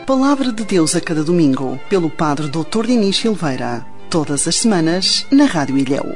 Palavra de Deus a cada domingo, pelo Padre Dr. Dinis Silveira. Todas as semanas, na Rádio Ilhéu.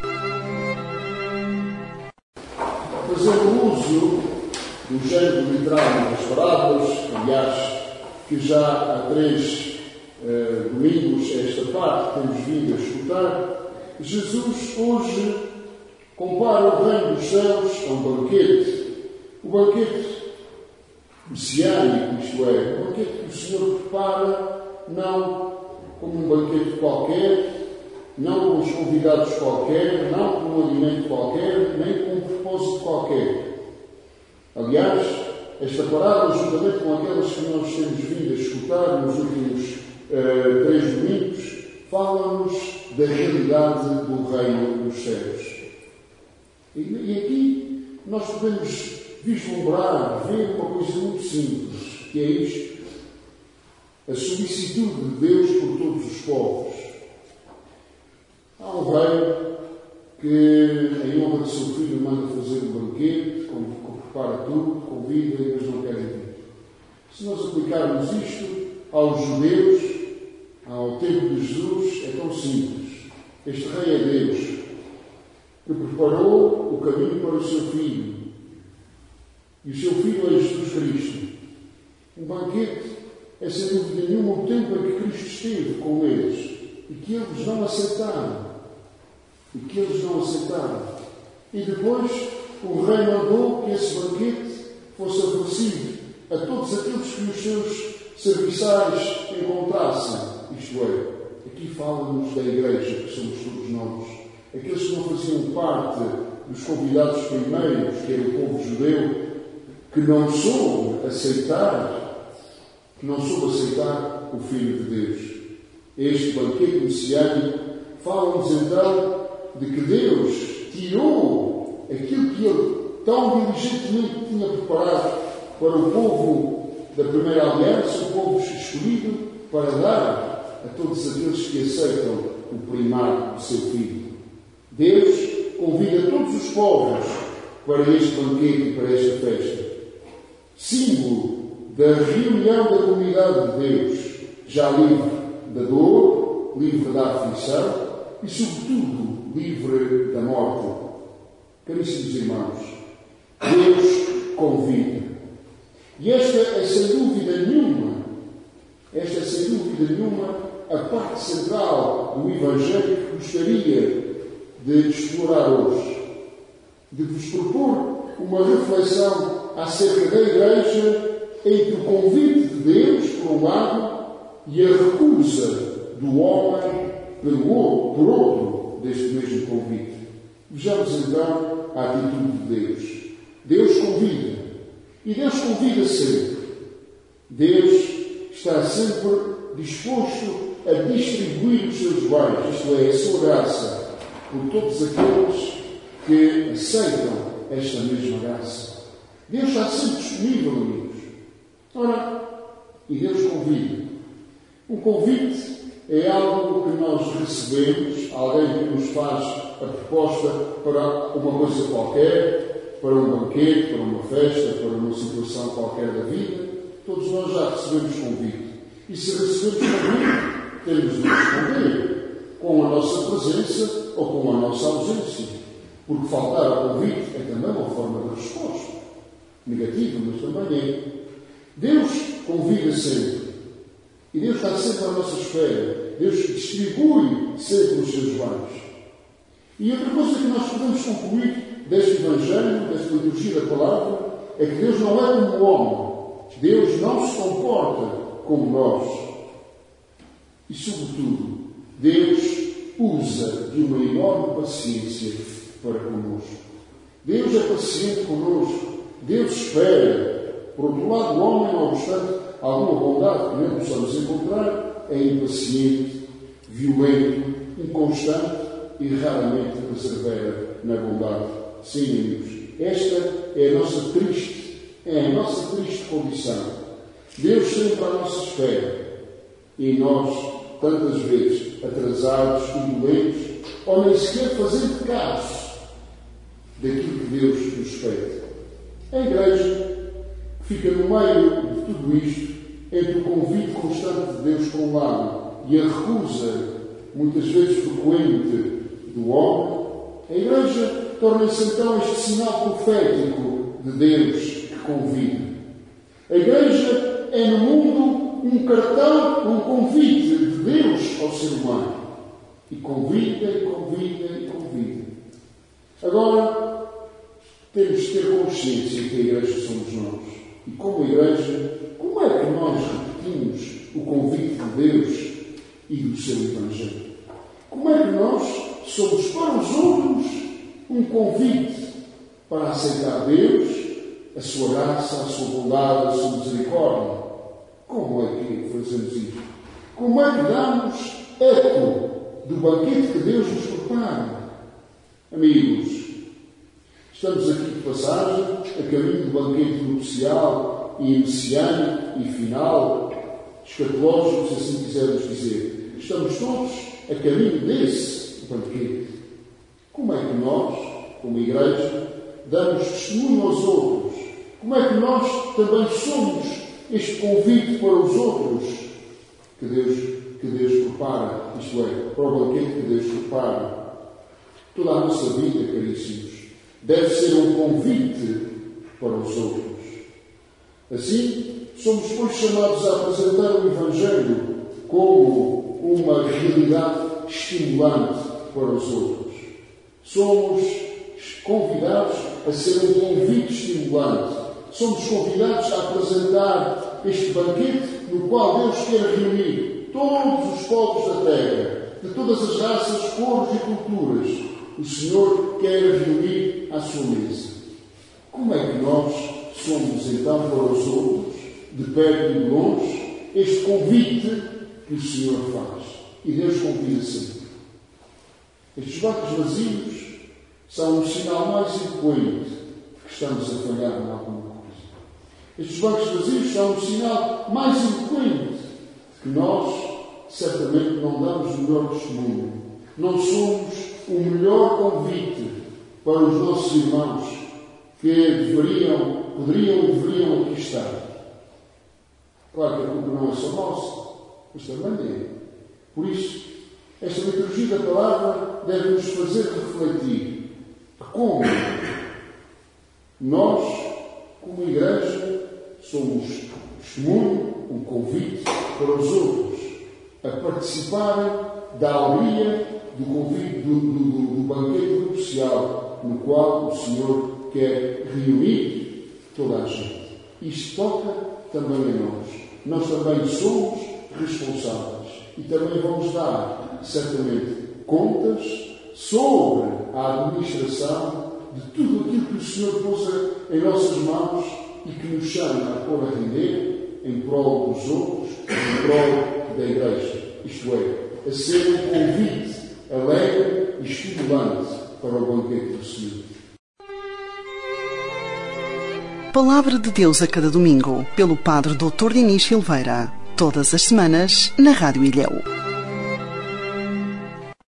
Fazendo uso do género literário das parábolas, aliás, que já há 3 domingos, esta parte, temos vindo a escutar, Jesus hoje compara o reino dos céus a um banquete. O banquete messiânico, isto é, o banquete que o Senhor prepara, não como um banquete qualquer, não com os convidados qualquer, não com um alimento qualquer, nem com um propósito qualquer. Aliás, esta parábola, juntamente com aquelas que nós temos vindo a escutar nos últimos 3 domingos, fala-nos da realidade do reino dos céus. E aqui nós podemos vislumbrar, ver uma coisa muito simples, que é isto: a solicitude de Deus por todos os povos. Há um rei que, em honra de seu filho, manda fazer um banquete, prepara tudo, convida e eles não querem vir. Se nós aplicarmos isto aos judeus, ao tempo de Jesus, é tão simples. Este rei é Deus, que preparou o caminho para o seu filho. E o seu filho é Jesus Cristo. Um banquete é, sem dúvida nenhuma, o tempo em que Cristo esteve com eles e que eles não aceitaram. E depois o rei mandou que esse banquete fosse oferecido a todos aqueles que os seus serviçais encontrassem. Isto é, aqui fala-nos da Igreja, que somos todos nós. Aqueles que não faziam parte dos convidados primeiros, que era o povo judeu, que não soube aceitar o Filho de Deus. Este banquete messiânico fala-nos então de que Deus tirou aquilo que Ele tão diligentemente tinha preparado para o povo da primeira aliança, o povo escolhido, para dar a todos aqueles que aceitam o primado do seu Filho. Deus convida todos os povos para este banquete e para esta festa, símbolo da reunião da comunidade de Deus, já livre da dor, livre da aflição e, sobretudo, livre da morte. Caríssimos irmãos, Deus convida. E esta é, sem dúvida nenhuma, a parte central do Evangelho que gostaria de explorar hoje, de vos propor uma reflexão acerca da Igreja entre o convite de Deus, por um lado, e a recusa do homem por outro deste mesmo convite. Vejamos então a atitude de Deus. Deus convida. E Deus convida sempre. Deus está sempre disposto a distribuir os seus bens, isto é, a sua graça, por todos aqueles que aceitam esta mesma graça. Deus está sempre disponível, amigos. Ora, e Deus convida. Um convite é algo que nós recebemos, alguém que nos faz a proposta para uma coisa qualquer, para um banquete, para uma festa, para uma situação qualquer da vida. Todos nós já recebemos convite. E se recebemos convite, temos de responder com a nossa presença ou com a nossa ausência. Porque faltar ao convite é também uma forma de resposta. Negativa, mas também é. Deus convida sempre. E Deus está sempre à nossa espera. Deus distribui sempre os seus bens. E outra coisa que nós podemos concluir deste Evangelho, desta liturgia da palavra, é que Deus não é como o homem. Deus não se comporta como nós. E, sobretudo, Deus usa de uma enorme paciência para connosco. Deus é paciente connosco. Deus espera. Por outro lado, o homem, não obstante alguma bondade que não possamos encontrar, é impaciente, violento, inconstante e raramente persevera na bondade. Sim, amigos, esta é a nossa triste condição. Deus sempre à nossa espera e nós, tantas vezes, atrasados, turbulentes, ou nem sequer fazendo caso daquilo que Deus nos pede. A Igreja fica no meio de tudo isto entre o convite constante de Deus por um lado e a recusa, muitas vezes frequente, do homem, a Igreja torna-se então este sinal profético de Deus que convida. A Igreja é no mundo um cartão, um convite de Deus ao ser humano. E convida, e convida, e convida. Agora, temos de ter consciência que a Igreja somos nós. E como Igreja, como é que nós repetimos o convite de Deus e do seu Evangelho? Como é que nós somos para os outros um convite para aceitar Deus, a sua graça, a sua bondade, a sua misericórdia? Como é que fazemos isso? Como é que damos eco do banquete que Deus nos prepara? Amigos, estamos aqui de passagem, a caminho do banquete nupcial e messiânico e final, escatológico, se assim quisermos dizer. Estamos todos a caminho desse banquete. Como é que nós, como Igreja, damos testemunho aos outros? Como é que nós também somos este convite para os outros que Deus prepara, isto é, para o banquete que Deus prepara? Toda a nossa vida, caríssimos, deve ser um convite para os outros. Assim, somos, pois, chamados a apresentar o Evangelho como uma realidade estimulante para os outros. Somos convidados a ser um convite estimulante. Somos convidados a apresentar este banquete no qual Deus quer reunir todos os povos da terra, de todas as raças, cores e culturas. O Senhor quer reunir à sua mesa. Como é que nós somos, então, para os outros, de perto e de longe, este convite que o Senhor faz? E Deus convida sempre. Estes bancos vazios são um sinal mais eloquente de que estamos a falhar em alguma coisa. Estes bancos vazios são um sinal mais eloquente de que nós, certamente, não damos o melhor testemunho. Não somos o melhor convite para os nossos irmãos que poderiam e deveriam aqui estar. Claro que a culpa não é só nossa, mas também é. Por isso, esta liturgia da palavra deve nos fazer refletir como nós, como Igreja, somos testemunho, um convite para os outros a participarem da alegria do convite do banquete nupcial, no qual o Senhor quer reunir toda a gente. Isto toca também a nós. Nós também somos responsáveis e também vamos dar, certamente, contas sobre a administração de tudo aquilo que o Senhor pôs em nossas mãos e que nos chama a pôr a render em prol dos outros, em prol da Igreja. Isto é, a ser um convite alegre e estimulante para o banquete do Senhor. Palavra de Deus a cada domingo, pelo Padre Dr. Dinis Silveira. Todas as semanas, na Rádio Ilhéu.